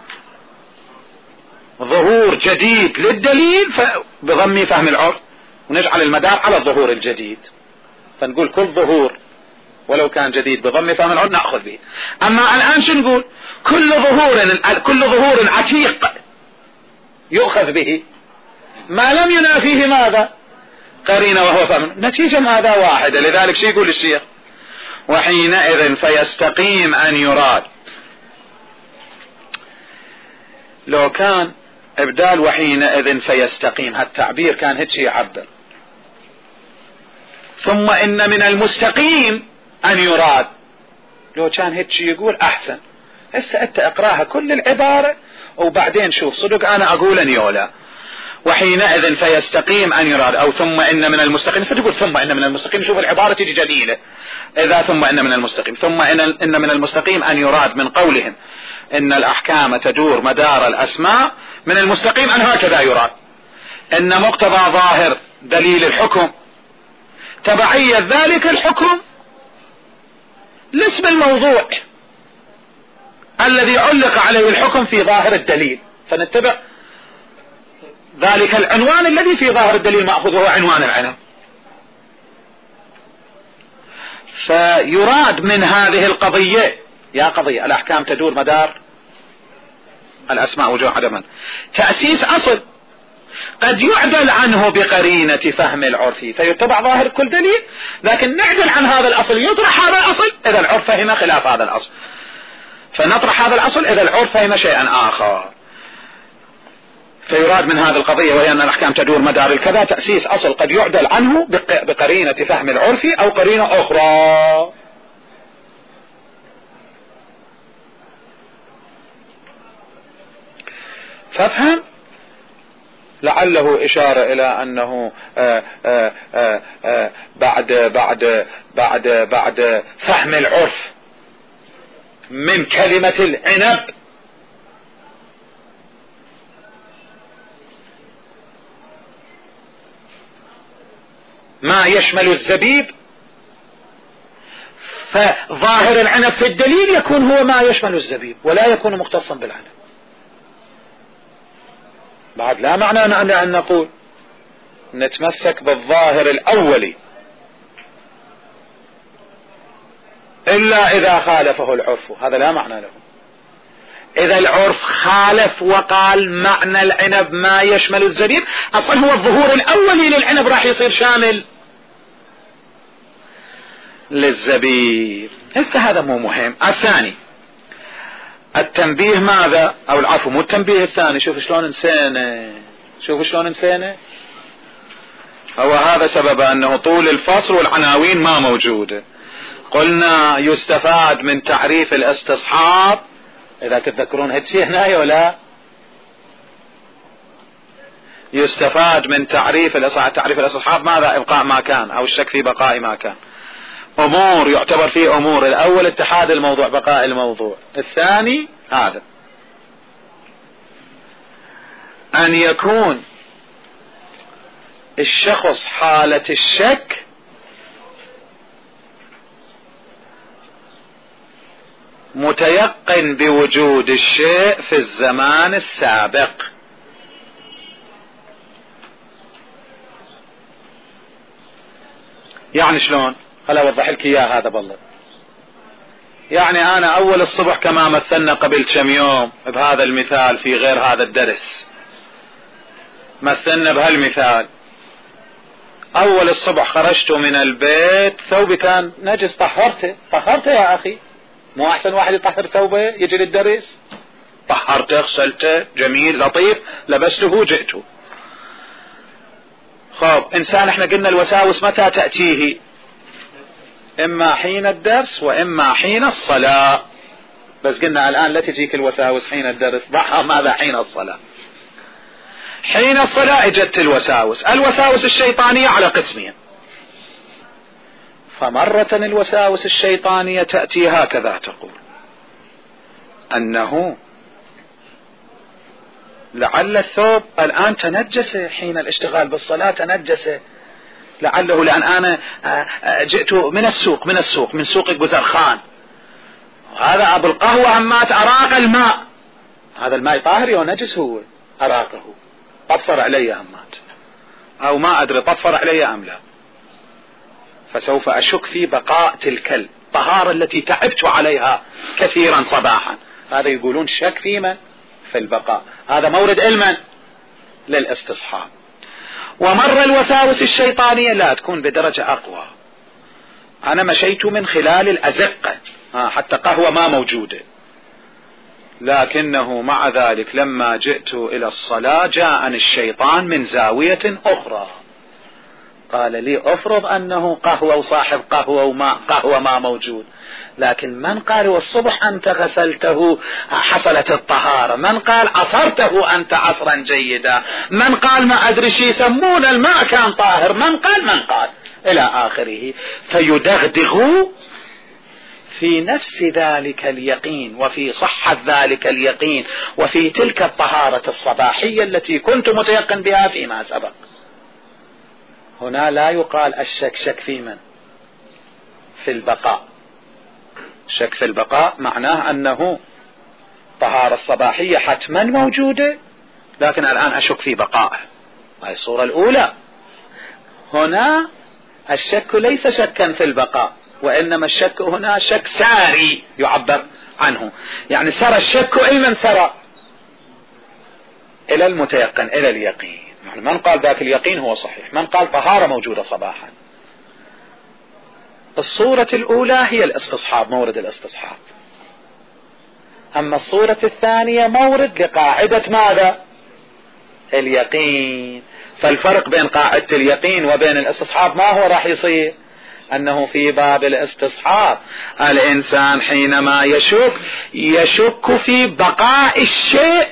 ظهور جديد للدليل بضم فهم العرف، ونجعل المدار على الظهور الجديد، فنقول كل ظهور ولو كان جديد بضم فهم العرف نأخذ به. أما الآن شو نقول؟ كل ظهور عتيق يؤخذ به ما لم ينافيه ماذا؟ قرينة وهو فهم. نتيجة ماذا؟ واحدة. لذلك شو يقول الشيخ؟ وحينئذ فيستقيم أن يراد. لو كان إبدال وحينئذ فيستقيم، هالتعبير كان هيك يعبر، ثم إن من المستقيم أن يراد، لو كان هيك يقول أحسن. هسه أنت اقراها كل العبارة وبعدين شوف صدق أنا أقول نيولا. وحينئذ فيستقيم أن يراد، أو ثم إن من المستقيم. ستقول ثم إن من المستقيم، شوف العبارة تيجي جميلة. إذا ثم إن من المستقيم، ثم إن من المستقيم أن يراد من قولهم إن الأحكام تدور مدار الأسماء، من المستقيم أن هكذا يراد إن مقتضى ظاهر دليل الحكم تبعية ذلك الحكم لاسم الموضوع الذي علق عليه الحكم في ظاهر الدليل، فنتبع ذلك العنوان الذي في ظاهر الدليل مأخوذ هو عنوان العنم. فيراد من هذه القضية، يا قضية الأحكام تدور مدار الأسماء وجوه عدما، تأسيس أصل قد يعدل عنه بقرينة فهم العرف فيتبع ظاهر كل دليل، لكن نعدل عن هذا الأصل، يطرح هذا الأصل إذا العرف فهم خلاف هذا الأصل، فنطرح هذا الأصل إذا العرف فهم شيئا آخر. فيراد من هذه القضية وهي أن الأحكام تدور مدار الكذا تأسيس أصل قد يعدل عنه بقرينة فهم العرف أو قرينة أخرى. فافهم لعله إشارة إلى أنه بعد فهم العرف من كلمة العنب ما يشمل الزبيب، فظاهر العنب في الدليل يكون هو ما يشمل الزبيب ولا يكون مختصا بالعنب. بعد لا معنى أن نقول نتمسك بالظاهر الأولي إلا إذا خالفه العرف، هذا لا معنى له. إذا العرف خالف وقال معنى العنب ما يشمل الزبيب، أصلا هو الظهور الأولي للعنب راح يصير شامل للزبيب. هذا مو مهم. الثاني التنبيه ماذا؟ أو العفو مو التنبيه الثاني. شوف شلون نسينا. هو هذا سبب أنه طول الفصل والعناوين ما موجودة. قلنا يستفاد من تعريف الاستصحاب، إذا تتذكرون هالشيء هنا ولا يستفاد من تعريف الاستصحاب ماذا؟ إبقاء ما كان أو الشك في بقاء ما كان. أمور يعتبر فيه أمور، الأول اتحاد الموضوع بقاء الموضوع، الثاني هذا أن يكون الشخص حالة الشك متيقن بوجود الشيء في الزمان السابق. يعني شلون؟ خليني أوضح لك إياه هذا بالله. يعني أنا أول الصبح كما مثلنا قبل كم يوم بهذا المثال في غير هذا الدرس، مثلنا بهالمثال أول الصبح خرجت من البيت ثوبي كان نجس، طهرته يا أخي، مو أحسن واحد يطهر ثوبه يجي للدرس؟ طهرته غسلته جميل لطيف لبسته جئته. خب إنسان احنا قلنا الوساوس متى تأتيه؟ إما حين الدرس وإما حين الصلاة، بس قلنا الآن لا تجيك الوساوس حين الدرس، ضعها ماذا؟ حين الصلاة. حين الصلاة اجت الوساوس الشيطانية على قسمين. فمرة الوساوس الشيطانية تأتي هكذا تقول أنه لعل الثوب الآن تنجس حين الاشتغال بالصلاة تنجس، لعله لأن أنا جئت من سوق بزرخان، هذا أبو القهوة عمات أراق الماء، هذا الماء طاهر ونجس، هو أراقه طفر علي عمات أو ما أدري طفر علي أم لا، فسوف أشك في بقاء تلك الطهارة التي تعبت عليها كثيرا صباحا. هذا يقولون شك في من؟ في البقاء. هذا مورد علما للاستصحاب. ومر الوساوس الشيطانية لا تكون بدرجة أقوى، أنا مشيت من خلال الأزقة حتى قهوة ما موجودة، لكنه مع ذلك لما جئت إلى الصلاة جاءني الشيطان من زاوية أخرى قال لي افرض أنه قهوة وصاحب قهوة وما قهوة ما موجود، لكن من قال والصبح أنت غسلته حصلت الطهارة، من قال عصرته أنت عصرا جيدا، من قال ما أدري شي يسمون الماء كان طاهر، من قال إلى آخره. فيدغدغ في نفس ذلك اليقين وفي صحة ذلك اليقين وفي تلك الطهارة الصباحية التي كنت متيقن بها فيما سبق. هنا لا يقال الشك شك في من؟ في البقاء. شك في البقاء معناه أنه طهارة الصباحية حتما موجودة، لكن الآن أشك في بقائه. هذه الصورة الأولى. هنا الشك ليس شكا في البقاء، وإنما الشك هنا شك ساري يعبر عنه، يعني سرى الشك إلى من سرى؟ إلى المتيقن، إلى اليقين. من قال ذاك اليقين هو صحيح، من قال طهارة موجودة صباحا. الصورة الأولى هي الاستصحاب، مورد الاستصحاب. أما الصورة الثانية مورد لقاعدة ماذا؟ اليقين. فالفرق بين قاعدة اليقين وبين الاستصحاب ما هو راح يصير؟ أنه في باب الاستصحاب الإنسان حينما يشك في بقاء الشيء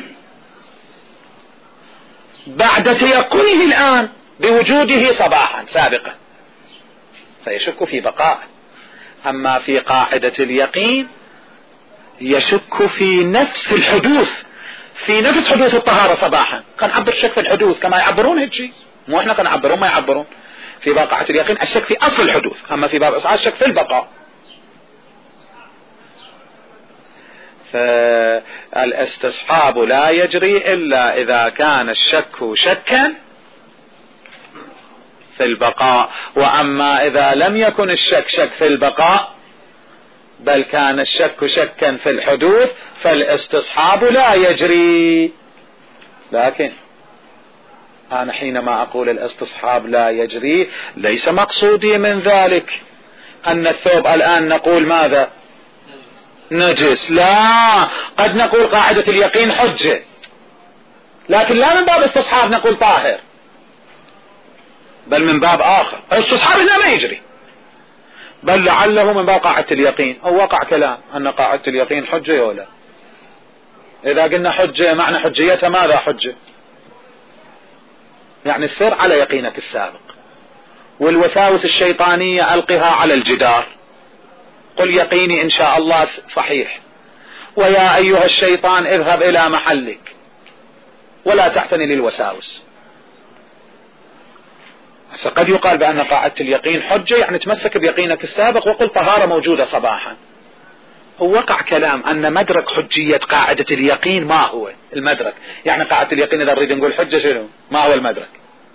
بعد تيقنه الآن بوجوده صباحا سابقا، فيشك في بقاء. أما في قاعدة اليقين يشك في نفس الحدوث، في نفس حدوث الطهارة صباحا. كان عبر الشك في الحدوث كما يعبرون هيك شيء، مو احنا كان يعبرون ما يعبرون. في باب قاعدة اليقين الشك في أصل الحدوث، أما في باب الاستصحاب الشك في البقاء. فالاستصحاب لا يجري إلا إذا كان الشك شكا في البقاء. وأما إذا لم يكن الشك شك في البقاء بل كان الشك شكا في الحدوث فالاستصحاب لا يجري. لكن أنا حينما أقول الاستصحاب لا يجري ليس مقصودي من ذلك أن الثوب الآن نقول ماذا؟ نجس. لا، قد نقول قاعدة اليقين حجة، لكن لا من باب استصحاب نقول طاهر، بل من باب آخر. الاستصحاب هنا ما يجري، بل لعله من باب قاعدة اليقين. أو وقع كلام أن قاعدة اليقين حجة ولا؟ إذا قلنا حجة معنى حجيتها ماذا حجة؟ يعني السر على يقينك السابق، والوساوس الشيطانية ألقها على الجدار، قل يقيني إن شاء الله صحيح، ويا أيها الشيطان اذهب إلى محلك ولا تعتني للوساوس. قد يقال بأن قاعدة اليقين حجة، يعني تمسك بيقينك السابق وقل طهارة موجودة صباحا. ووقع كلام أن مدرك حجية قاعدة اليقين ما هو المدرك. يعني قاعدة اليقين إذا نريد نقول حجة شنو؟ ما هو المدرك؟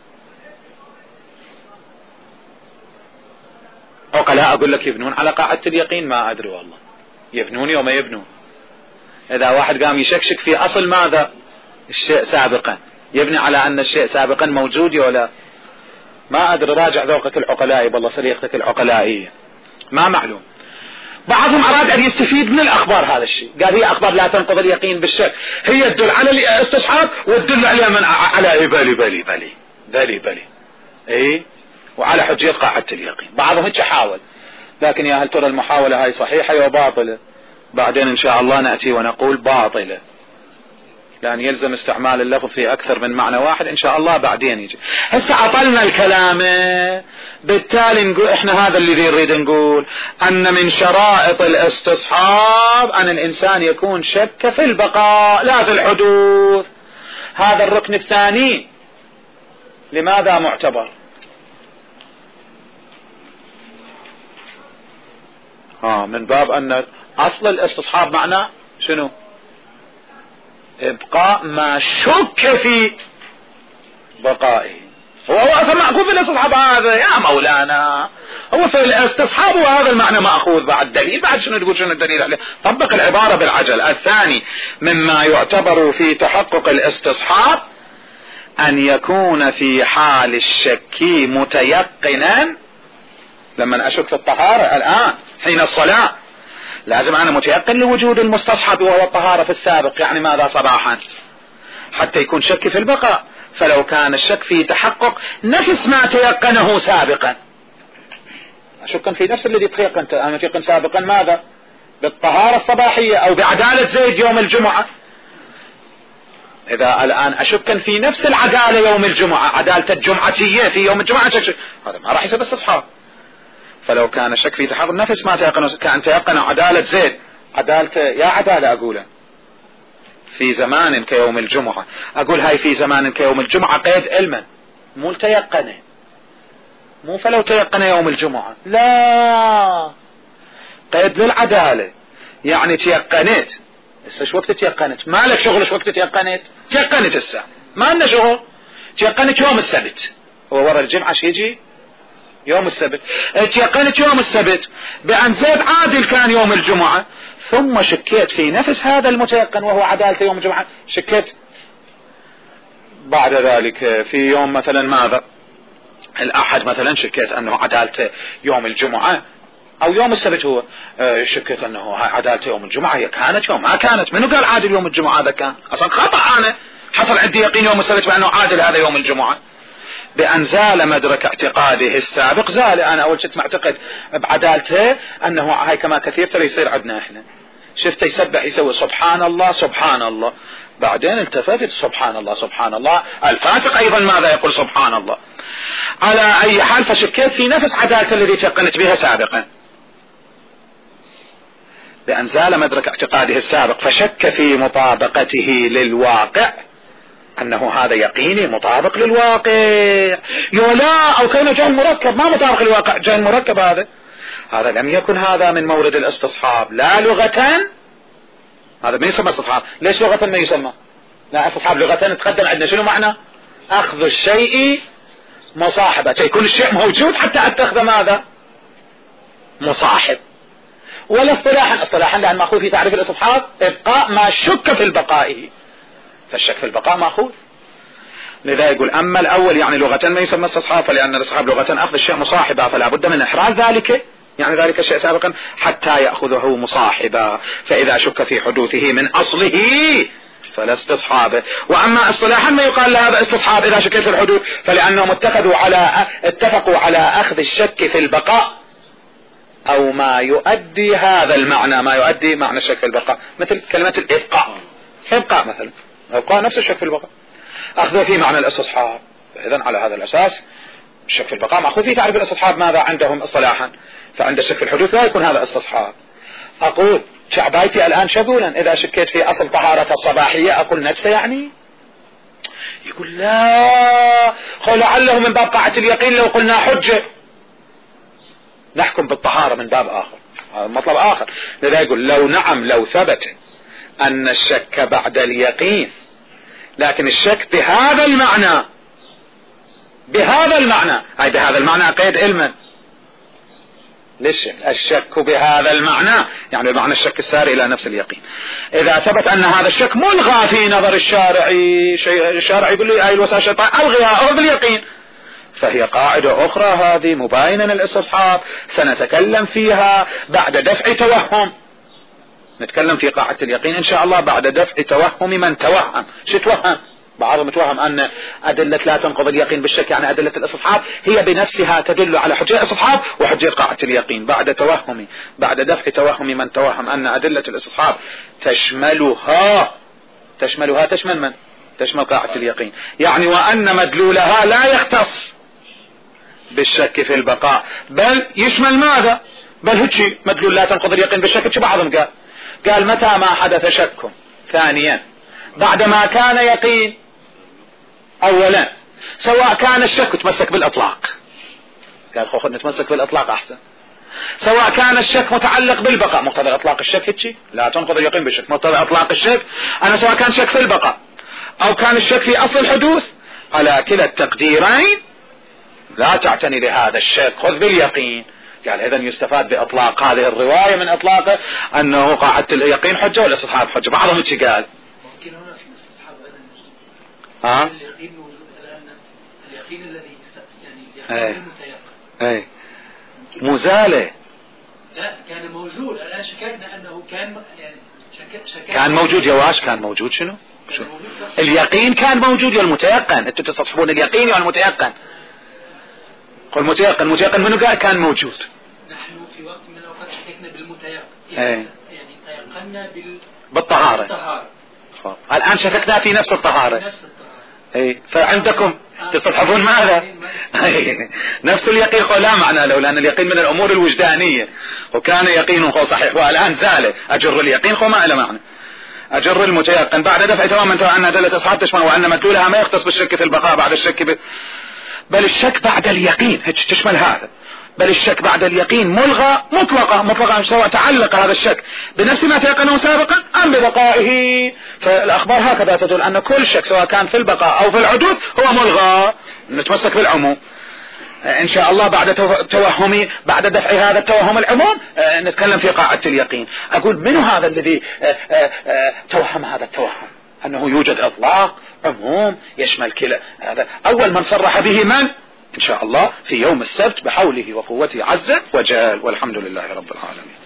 عقلاء أقول لك يبنون على قاعدة اليقين، ما أدري والله يبنون يوم يبنون. إذا واحد قام يشكشك في أصل ماذا؟ الشيء سابقا، يبني على أن الشيء سابقا موجود ولا ما أدري. راجع ذوقك العقلائي بالله، صديقتك العقلائية، ما معلوم. بعضهم أراد أن يستفيد من الأخبار هذا الشيء، قال هي أخبار لا تنقض اليقين بالشك، هي تدل على الاستصحاب وتدل على من على بالي إيه، وعلى حجية قاعدة اليقين. بعضهم هيك حاول، لكن يا هل ترى المحاولة هاي صحيحة أو باطلة؟ بعدين إن شاء الله نأتي ونقول باطلة، لأن يلزم استعمال اللفظ في أكثر من معنى واحد إن شاء الله بعدين يجي. هسه أطلنا الكلام، بالتالي نقول إحنا هذا اللي نريد نقول، أن من شرائط الاستصحاب أن الإنسان يكون شك في البقاء لا في الحدوث. هذا الركن الثاني لماذا معتبر؟ من باب أن أصل الاستصحاب معناه شنو؟ ابقاء ما شك في بقائه. هو اصلا مأخوذ في الاستصحاب هذا يا مولانا، هو في الاستصحاب وهذا المعنى مأخوذ. بعد دليل، بعد شنو تقول شنو الدليل عليه؟ طبق العبارة بالعجل. الثاني مما يعتبر في تحقق الاستصحاب أن يكون في حال الشك متيقنا. لما أشك في الطهارة الآن حين الصلاة لازم أنا متيقن لوجود المستصحب وهو الطهارة في السابق، يعني ماذا؟ صباحا، حتى يكون شك في البقاء. فلو كان الشك في تحقق نفس ما تيقنه سابقا، أشك في نفس الذي تيقنته أنا متيقن سابقا ماذا؟ بالطهارة الصباحية أو بعدالة زيد يوم الجمعة. إذا الآن أشك في نفس العدالة يوم الجمعة، عدالة الجمعتية في يوم الجمعة، هذا ما راح يصير استصحاب. فلو كان الشك في تحقق نفس ما تيقنه، كان تيقن عدالة زيد، عدالة يا عدالة أقوله في زمان كيوم الجمعة، أقول هاي في زمان كيوم الجمعة قيد علما، مو تيقنه، مو فلو تيقن يوم الجمعة، لا، قيد للعدالة. يعني تيقنت هسه. شو وقت تيقنت؟ ما لك شغل شو وقت تيقنت؟ تيقنت هسه، ما لنا شغل. تيقنت يوم السبت، هو ورا الجمعة شي يجي يوم السبت. تيقنت يوم السبت بأن زيد عادل كان يوم الجمعة، ثم شكيت في نفس هذا المتيقن وهو عدالة يوم الجمعة، شكيت بعد ذلك في يوم مثلا ماذا؟ الأحد مثلا، شكيت أنه عدالة يوم الجمعة، أو يوم السبت هو شكيت أنه عدالة يوم الجمعة هي كانت يوم ما كانت. منو قال عادل يوم الجمعة هذا كان؟ أصلا خطأ أنا حصل عندي يقين يوم السبت بأنه عاجل هذا يوم الجمعة، بأن زال مدرك اعتقاده السابق، زال. أنا أول شيء معتقد بعدالته أنه هاي كما كثير ترى يصير عندنا إحنا، شفته يسبح يسوي سبحان الله سبحان الله، بعدين التفت سبحان الله سبحان الله. الفاسق أيضا ماذا يقول؟ سبحان الله. على أي حال فشكيت في نفس عدالته الذي تيقنت بها سابقا، بأن زال مدرك اعتقاده السابق فشك في مطابقته للواقع، أنه هذا يقيني مطابق للواقع. لا، أو كان جهل مركب ما مطابق للواقع، جهل مركب هذا لم يكن هذا من مورد الاستصحاب لا لغة. هذا ما يسمى استصحاب. ليش لغة ما يسمى؟ لا، استصحاب لغة تقدم عندنا شنو معنى؟ أخذ الشيء مصاحبة، يكون الشيء موجود حتى أتخذ ماذا؟ مصاحب. ولا اصطلاحا لأن مأخوذ في تعريف الاستصحاب إبقاء ما شك في البقائه، فالشك في البقاء مأخوذ. لذا يقول أما الأول يعني لغة ما يسمى استصحاب، فلأن الاستصحاب لغة أخذ الشيء مصاحبا، فلا بد من إحراز ذلك، يعني ذلك الشيء سابقا حتى يأخذه مصاحبا، فإذا شك في حدوثه من أصله فلا استصحابه. وأما اصطلاحا ما يقال لهذا استصحاب إذا شك في الحدوث، فلأنهم اتفقوا على أخذ الشك في البقاء أو ما يؤدي هذا المعنى، ما يؤدي معنى الشك في البقاء، مثل كلمة الإبقاء، إبقاء مثلا، إبقاء نفس الشك في البقاء أخذ في معنى الاستصحاب. إذن على هذا الأساس الشك في البقاء مأخوذ في تعريف الاستصحاب ماذا عندهم اصطلاحا، فعند الشك في الحدوث لا يكون هذا استصحاب. أقول شعبايتي الآن شغولا إذا شكيت في أصل طهارة الصباحية أقول نفسه يعني، يقول لا لعله من باب طاعة اليقين، لو قلنا حجة نحكم بالطهارة من باب آخر، هذا مطلب آخر. لذا يقول لو ثبت أن الشك بعد اليقين، لكن الشك بهذا المعنى أي بهذا المعنى قيد علما للشك، الشك بهذا المعنى يعني بمعنى الشك الساري إلى نفس اليقين. إذا ثبت أن هذا الشك ملغى في نظر الشارعي، الشارع يقول لي أي الوسائل الشيطان ألغيها باليقين، فهي قاعدة أخرى هذه مباينة للاستصحاب سنتكلم فيها بعد دفع توهم. نتكلم في قاعدة اليقين إن شاء الله بعد دفع توهم من توهم. شو توهم؟ بعضهم يتوهم أن أدلة لا تنقض اليقين بالشك، يعني أدلة الاستصحاب هي بنفسها تدل على حجية الاستصحاب وحجية قاعدة اليقين، بعد دفع توهم من توهم أن أدلة الاستصحاب تشمل من؟ تشمل قاعدة اليقين، يعني وأن مدلولها لا يختص بالشك في البقاء، بل يشمل ماذا؟ بل هجي مدلول لا تنقض اليقين بالشك. بعضهم قال متى ما حدث شك، ثانيا بعدما كان يقين، أولا سواء كان الشك تمسك بالإطلاق، قال نتمسك بالإطلاق أحسن، سواء كان الشك متعلق بالبقاء، مقتضى إطلاق الشك هجي لا تنقض اليقين بالشك، مقتضى إطلاق الشك أنا سواء كان شك في البقاء أو كان الشك في أصل الحدوث، على كلا التقديرين لا تعتني لهذا الشك، خذ باليقين. قال إذن يستفاد بإطلاق هذه الرواية من إطلاقه أنه قاعدة اليقين حجة والاستصحاب حجة. بعضهم قال ممكن هنا في الاستصحاب أيضا اليقين موجود، لأن اليقين الذي يعني اليقين المتيقن مزالة لا كان موجود. الآن شككنا أنه كان يعني كان موجود. يواش كان موجود شنو؟ اليقين كان موجود والمتيقن. أنتم تستصحبون اليقين والمتيقن. قل متيقن منه قال كان موجود. نحن في وقت من الأوقات شككنا بالمتيقن، يعني تيقنا بالطهارة. الآن شككنا في نفس الطهارة. فعندكم تستصحبون ماذا؟ نفس اليقين لا معنى له، لأن اليقين من الأمور الوجدانية، وكان يقينه صحيح والآن زال. أجر اليقين ما إلى معنى. أجر المتيقن بعد دفع تماما أن أدلة أصحاب تشمل وأن مدلولها ما يختص بالشك في البقاء بعد الشك بل الشك بعد اليقين تشمل هذا. بل الشك بعد اليقين ملغى مطلقا سواء تعلق هذا الشك بنفس ما تيقنه سابقا أم ببقائه. فالأخبار هكذا تدل أن كل شك سواء كان في البقاء أو في الحدوث هو ملغى. نتمسك بالعموم إن شاء الله بعد دفع هذا التوهم العموم نتكلم في قاعدة اليقين. أقول من هذا الذي توهم هذا التوهم أنه يوجد إطلاق عموم يشمل كلا؟ هذا أول من صرح به من؟ إن شاء الله في يوم السبت بحوله وقوته عز وجل، والحمد لله رب العالمين.